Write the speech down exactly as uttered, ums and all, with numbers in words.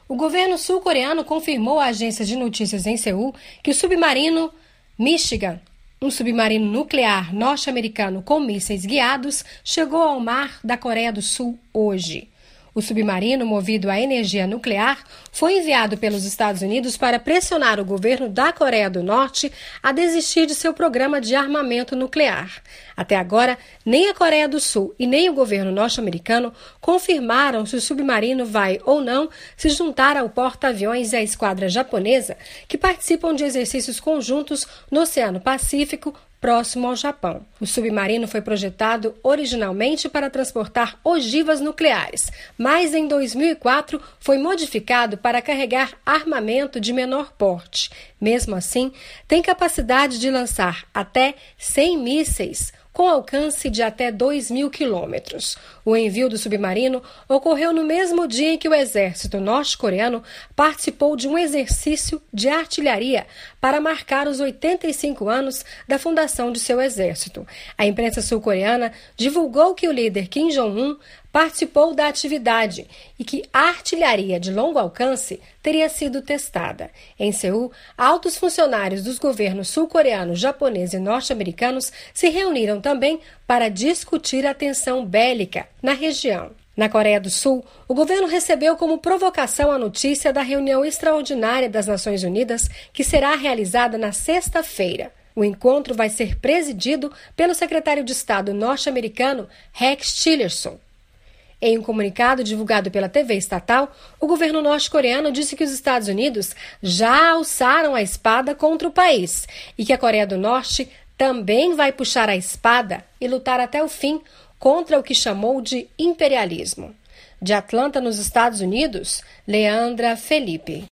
O governo sul-coreano confirmou à agência de notícias em Seul que o submarino Michigan, um submarino nuclear norte-americano com mísseis guiados, chegou ao mar da Coreia do Sul hoje. O submarino, movido a energia nuclear, foi enviado pelos Estados Unidos para pressionar o governo da Coreia do Norte a desistir de seu programa de armamento nuclear. Até agora, nem a Coreia do Sul e nem o governo norte-americano confirmaram se o submarino vai ou não se juntar ao porta-aviões e à esquadra japonesa, que participam de exercícios conjuntos no Oceano Pacífico, próximo ao Japão. O submarino foi projetado originalmente para transportar ogivas nucleares, mas em dois mil e quatro foi modificado para carregar armamento de menor porte. Mesmo assim, tem capacidade de lançar até cem mísseis, com alcance de até dois mil quilômetros. O envio do submarino ocorreu no mesmo dia em que o exército norte-coreano participou de um exercício de artilharia para marcar os oitenta e cinco anos da fundação de seu exército. A imprensa sul-coreana divulgou que o líder Kim Jong-un participou da atividade e que a artilharia de longo alcance teria sido testada. Em Seul, altos funcionários dos governos sul-coreano, japonês e norte-americanos se reuniram também para discutir a tensão bélica na região. Na Coreia do Sul, o governo recebeu como provocação a notícia da reunião extraordinária das Nações Unidas, que será realizada na sexta-feira. O encontro vai ser presidido pelo secretário de Estado norte-americano Rex Tillerson. Em um comunicado divulgado pela T V estatal, o governo norte-coreano disse que os Estados Unidos já alçaram a espada contra o país e que a Coreia do Norte também vai puxar a espada e lutar até o fim contra o que chamou de imperialismo. De Atlanta, nos Estados Unidos, Leandra Felipe.